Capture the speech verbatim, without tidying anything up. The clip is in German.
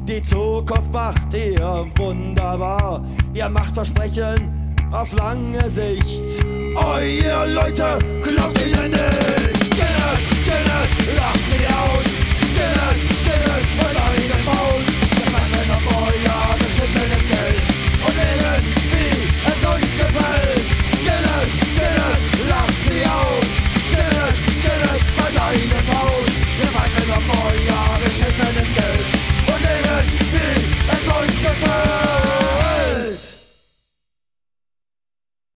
Die Zukunft macht ihr wunderbar. Ihr macht Versprechen auf lange Sicht. Oh, ihr Leute, glaubt ihr nicht? Sinnet, sinnet, lacht sie aus. Sinnet, sinnet,